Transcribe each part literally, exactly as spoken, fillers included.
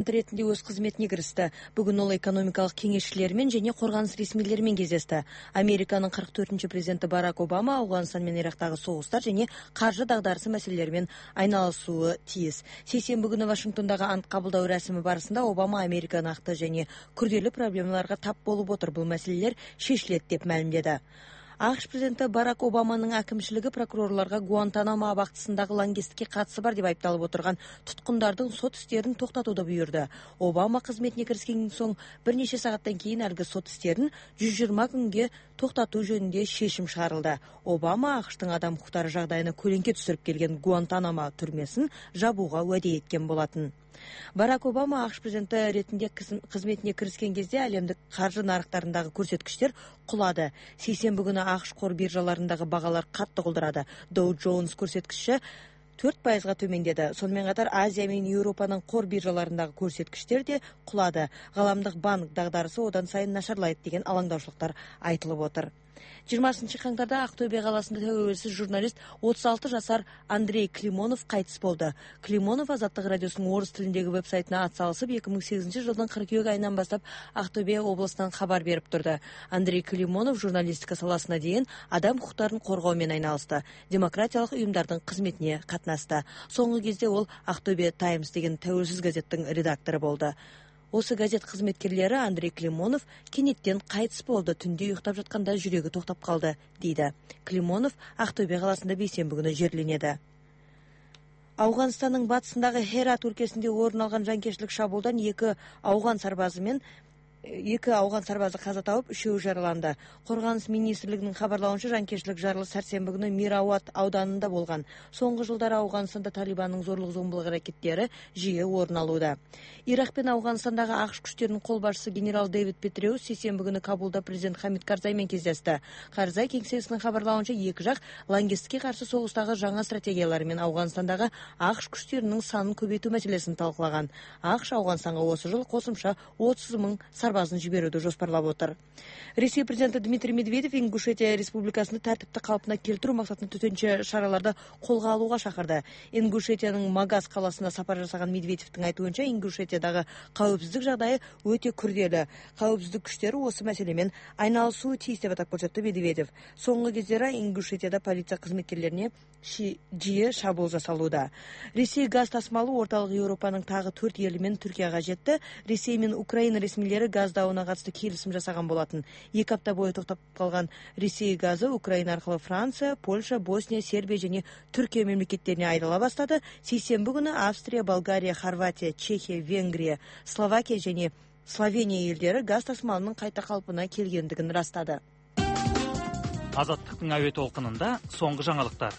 президенті ретінде өз қызметіне кірісті. Бүгін ол экономикалық кеңесшілермен және қорғаныс ресмилерімен кездесті. Американың қырық төртінші президенті Барак Обама Ауғанстан мен Ирактағы соғыстар және қаржы дағдарысы мәселелерімен айналысуы тиіс. Сейсенбі күні Вашингтондағы ант қабылдау рәсімі барысында Обама Америка нақты және күрделі проблемаларға тап болып отыр. Бұл мәселелер шешіледі деп мәлімдеді. ақш президенті Барак Обаманың әкімшілігі прокурорларға Гуантанамо абақтысындағы лаңкестікке қатысы бар деп айыпталып отырған тұтқындардың сот істерін тоқтатуды бұйырды. Обама қызметіне кіріскеннен соң бірнеше сағаттан кейін әлгі сот істерін жүз жиырма күнге тоқтату жөнінде шешім шығарылды. Обама ақштың адам құқықтары жағдайына көлеңке түсіріп келген Гуантанамо түрмесін жабуға уәде еткен болатын. Барак Обама ақш президенті ретінде қызметіне кіріскен кезде әлемдік қаржы нарықтарындағы көрсеткіштер құлады. Сейсенбі күні ақш қор биржаларындағы бағалар қатты құлдырады. Dow Jones көрсеткіші төрт пайызға төмендеді. Сонымен қатар Азия мен Еуропаның қор биржаларындағы көрсеткіштер де құлады. Ғаламдық банк дағдарысы одан сайын нашарлайды деген алаңдаушылықтар айтылып отыр. жиырмасыншы қаңтарда Ақтөбе қаласында тәуелсіз журналист отыз алты жасар Андрей Климонов қайтыс болды. Климонов Азаттық радиосының орыс тіліндегі веб-сайтына атсалысып, екі мың сегізінші жылдың қыркүйек айынан бастап Ақтөбе облысынан хабар беріп тұрды. Андрей Климонов журналистика саласына дейін адам құқықтарын қорғаумен айналысты. Демократиялық ұйымдардың қызметіне қатынасты. Соңғы кезде ол Ақтөбе Таймс деген тәуелсіз газеттің редакторы болды. Осы газет қызметкерлері Андрей Климонов кенеттен қайтыс болды. Түнде ұйықтап жатқанда жүрегі тоқтап қалды, дейді. Климонов Ақтөбе қаласында бейсенбі күні жерленеді. Ауғанстанның батысындағы Херат өлкесінде орын алған жанкештілік шабуылдан екі ауған сарбазы мен екі ауған сарбазы қаза тауып, үшеуі жараланды. Қорғаныс министрлігінің хабарлауынша жанкештілік жарылыс сәрсенбі күні Мирауат ауданында болған. Соңғы жылдары Ауғанстанда Талибанның зорлық-зомбылық әрекеттері жиі орын алуда. Ирак пен Ауғанстандағы ақш күштерінің қолбасшысы генерал Дэвид Петреус сейсенбі күні Кабулда президент Хамид Карзаймен кездесті. Карзай кеңсесінің хабарлауынша екі жақ лаңкестікке қарсы соғыстағы жаңа стратегиялары мен Ауғанстандағы ақш күштерінің санын көбейту мәселесін талқылаған. ақш Ауғанстанға осы жыл қосымша отыз мың сарбазын жіберуді жоспарлап отыр. Ресей президенті Дмитрий Медведев Ингушетия республикасында тәртіпті қалпына келтіру мақсатында төтенше шараларды қолға алуға шақырды. Ингушетияның Магаз қаласына сапар жасаған Медведевтің айтуынша, Ингушетиядағы қауіпсіздік жағдайы өте күрделі. Қауіпсіздік күштері осы мәселемен айналысуы тиіс деп атап көрсетті Медведев. Соңғы кездері Ингушетияда полиция қызметкерлеріне жиі шабуыл жасалуда. Ресей газ тасымалы орталық Еуропаның тағы төрт елімен Түркияға жетті. Ресей мен Украина ресмилері газ дауына қатысты келісім жасаған болатын. Екі апта бойы тоқтап қалған Ресей газы Украина арқылы Франция, Польша, Босния, Сербия және Түркия мемлекеттеріне айдала бастады. Сейсенбі күні Австрия, Болгария, Хорватия, Чехия, Венгрия, Словакия және Словения елдері газ тасымалының қайта қалпына келгендігін растады. Азаттықтың әуе толқынында соңғы жаңалықтар.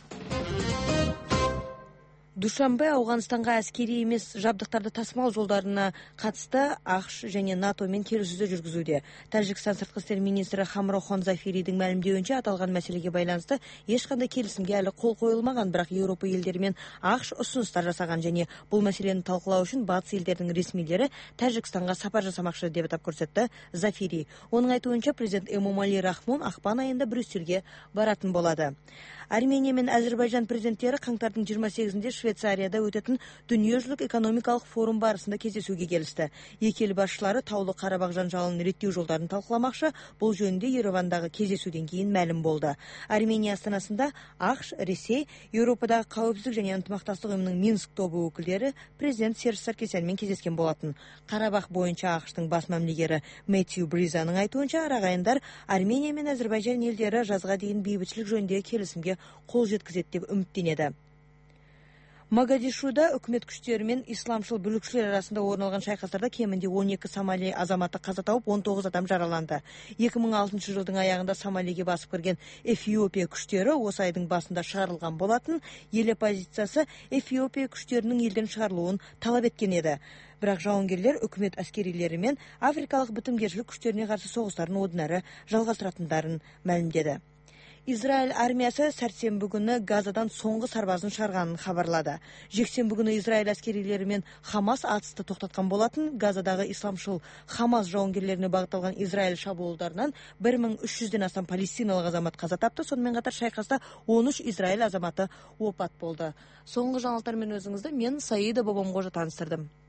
Душанбе Ауғанстанға әскери емес жабдықтарды тасымал жолдарына қатысты ақш және НАТО мен келіссөздер жүргізуде. Тәжікстан сыртқы істер министрі Хамрохон Зафиридің мәлімдеуінше, аталған мәселеге байланысты ешқандай келісімге әлі қол қойылмаған, бірақ Еуропа елдерімен ақш ұсыныстар жасаған және бұл мәселені талқылау үшін батыс елдерінің ресмилері Тәжікстанға сапар жасамақшы деп атап көрсетті Зафири. Оның айтуынша, президент Эмомали Рахмон ақпан айында Брюссельге баратын болады. Армения мен Әзербайжан президенттері қаңтардың жиырма сегізінде Швейцарияда өтетін дүниежүзілік экономикалық форум барысында кездесуге келісті. Екі ел басшылары Таулы Қарабақ жанжалын реттеу жолдарын талқыламақшы. Бұл жөнінде Еревандағы кездесуден кейін мәлім болды. Армения астанасында ақш, Ресей, Еуропадағы қауіпсіздік және ынтымақтастық ұйымының Минск тобы өкілдері президент Серж Саркисянмен кездескен болатын. Қарабақ бойынша ақштың бас мәмлегері Мэтью Бризаның айтуынша, арағайындар Армения мен Әзербайжан елдері жазға дейін бейбітшілік жөнінде келісімге қол жеткізеді деп үміттенеді. Могадишуда үкімет күштері мен исламшыл бүлікшілер арасында орын алған шайқастарда кемінде он екі Сомали азаматы қаза тауып, он тоғыз адам жараланды. екі мың алтыншы жылдың аяғында Сомалиге басып кірген Эфиопия күштері осы айдың басында шығарылған болатын. Ел оппозициясы Эфиопия күштерінің елден шығарылуын талап еткен еді. Бірақ жауынгерлер үкімет әскерилері мен африкалық бітімгершілік күштеріне қарсы соғыстарын одан әрі жалғастыратындарын мәлімдеді. Израиль армиясы сәрсенбі күні Газадан соңғы сарбазын шығарғанын хабарлады. Жексенбі күні Израиль әскерилері мен Хамас атысты тоқтатқан болатын. Газадағы исламшыл Хамас жауынгерлеріне бағытталған Израиль шабуылдарынан бір мың үш жүзден астам палестиналық азамат қаза тапты. Сонымен қатар шайқаста он үш Израиль азаматы опат болды. Соңғы жаңалықтармен өзіңізді мен Саида Бабамғожа таныстырдым.